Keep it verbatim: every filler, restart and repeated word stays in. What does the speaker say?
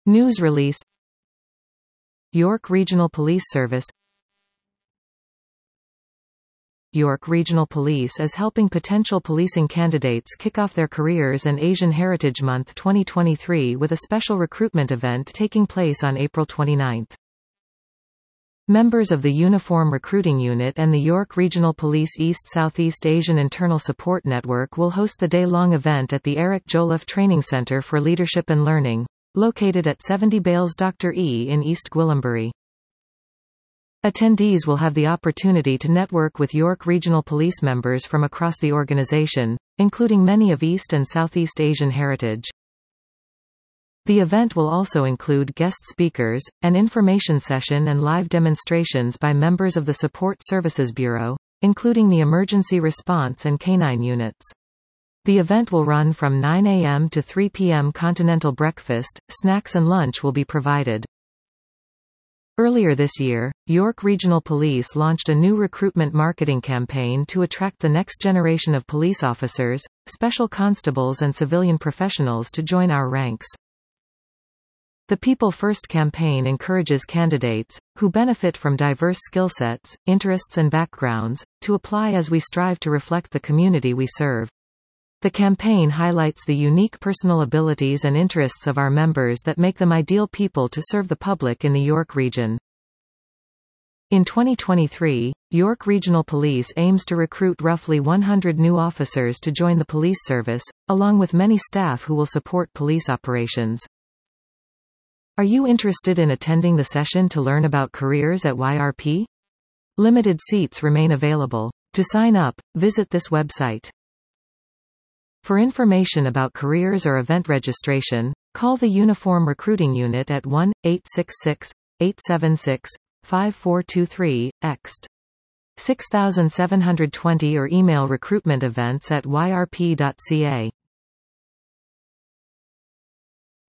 News release. York Regional Police Service. York Regional Police is helping potential policing candidates kick off their careers and Asian Heritage Month twenty twenty-three with a special recruitment event taking place on April twenty-ninth. Members of the Uniform Recruiting Unit and the York Regional Police East Southeast Asian Internal Support Network will host the day-long event at the Eric Joliffe Training Center for Leadership and Learning, located at seventy Bales Doctor E in East Gwillimbury. Attendees will have the opportunity to network with York Regional Police members from across the organization, including many of East and Southeast Asian heritage. The event will also include guest speakers, an information session and live demonstrations by members of the Support Services Bureau, including the emergency response and canine units. The event will run from nine A M to three P M Continental breakfast, snacks and lunch will be provided. Earlier this year, York Regional Police launched a new recruitment marketing campaign to attract the next generation of police officers, special constables and civilian professionals to join our ranks. The People First campaign encourages candidates, who benefit from diverse skill sets, interests and backgrounds, to apply as we strive to reflect the community we serve. The campaign highlights the unique personal abilities and interests of our members that make them ideal people to serve the public in the York region. In twenty twenty-three, York Regional Police aims to recruit roughly one hundred new officers to join the police service, along with many staff who will support police operations. Are you interested in attending the session to learn about careers at Y R P? Limited seats remain available. To sign up, visit this website. For information about careers or event registration, call the Uniform Recruiting Unit at one eight six six, eight seven six, five four two three, ext. six seven two zero or email recruitment events at y r p dot c a.